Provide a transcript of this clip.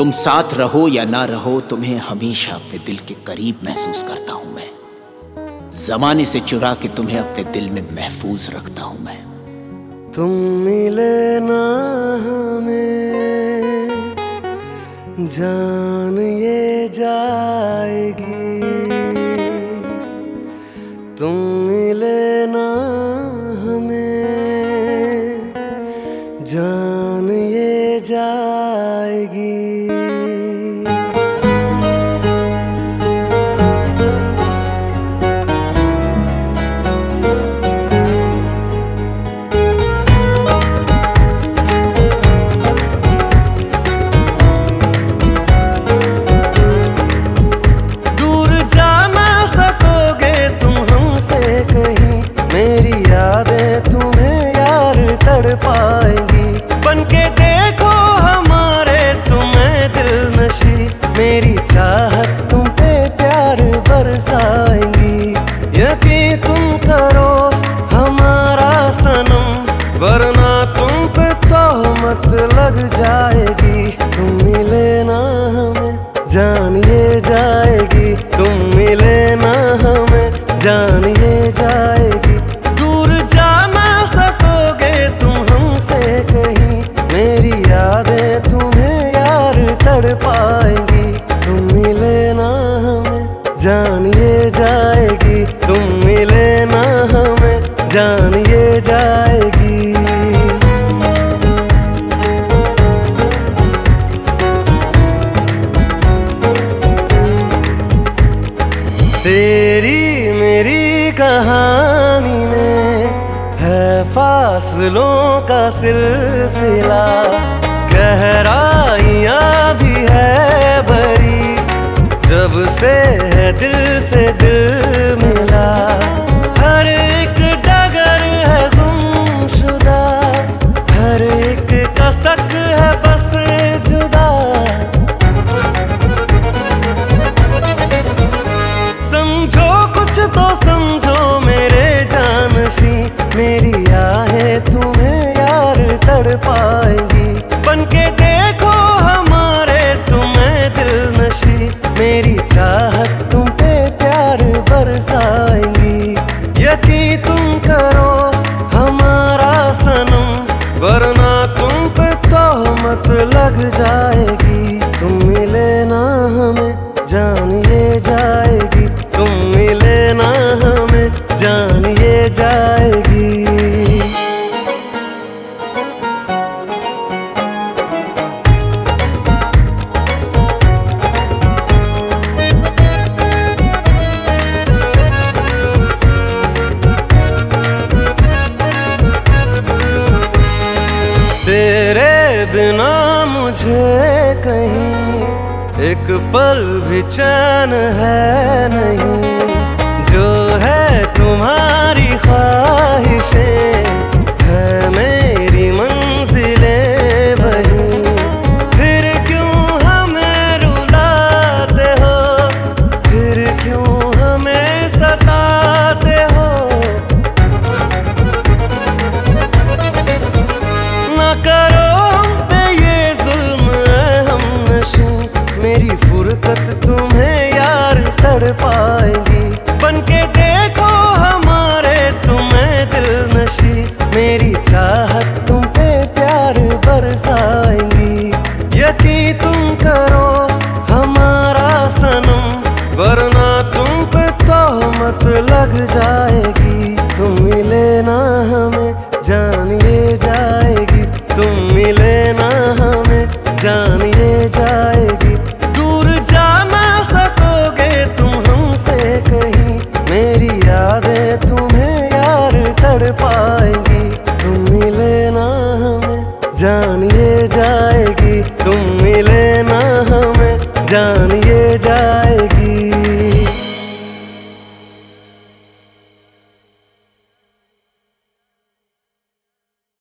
तुम साथ रहो या ना रहो, तुम्हें हमेशा अपने दिल के करीब महसूस करता हूं मैं। जमाने से चुरा के तुम्हें अपने दिल में महफूज रखता हूं मैं। तुम मिले ना हमें जान ये जाएगी, तुम मिले ना हमें जान ये जाएगी। मेरी यादें तुम्हें यार तड़पाएंगी, बनके देखो हमारे तुम्हें दिल नशी। मेरी चाहत तुम पे प्यार बरसाएंगी, यकीन तुम करो हमारा सनम, वरना तुम पे तोहमत लग जाएगी। तुम मिले ना हमें जान ये जाएगी, तुम मिले ना हमें जान ये जाएगी। दूर जा ना सकोगे तुम हमसे कहीं, मेरी यादें तुम्हें यार तड़पाएंगी। तुम मिले ना हमें जान ये जाएगी, तुम मिले ना हमें जान ये जाएगी। तेरी मेरी कहानी में है फासलों का सिलसिला, गहराइयाँ भी है बड़ी, जब से है दिल से दिल मिला। हर एक डगर है गुमशुदा, हर एक कसक है बस जुदा। समझो कुछ तो समझो मेरे जानशी, मेरी आहें तुम्हें यार तड़पाएंगी, बनके देखो हमारे तुम्हें दिल नशी। मेरी चाहत तुम पे प्यार बरसाएंगी, यकीन तुम करो हमारा सनम, वरना तुम पे तोहमत लग जाएगी। तुम मिले ना हमें जान ये जाएगी, तुम मिले ना हमें जान ये जाएगी। तेरे बिना मुझे कहीं एक पल भी चैन है नहीं, जो है तुम्हारी ख्वाहिशें है मेरी मंजिलें वही। फिर क्यों हमें रुलाते हो, फिर क्यों हमें सताते हो। ना करो हम पे ये जुल्म हमनशी, मेरी फुरकत तुम्हें यार तड़पाएंगी, बनके देखो हमारे तुम्हें दिल नशी। मेरी चाहत तुम पे प्यार बरसाएंगी, यकीन तुम करो हमारा सनम, वरना तुम पे तोहमत लग जाएगी। तुम मिले ना हमें जान ये जाएगी, तुम मिले ना हमें जान ये जाएगी। दूर जा ना सकोगे तुम हमसे कहीं, मेरी यादें तुम्हें यार तड़पाएंगी। तुम मिले ना हमें जान ये जाएगी, तुम मिले ना हमें जान ये जाएगी।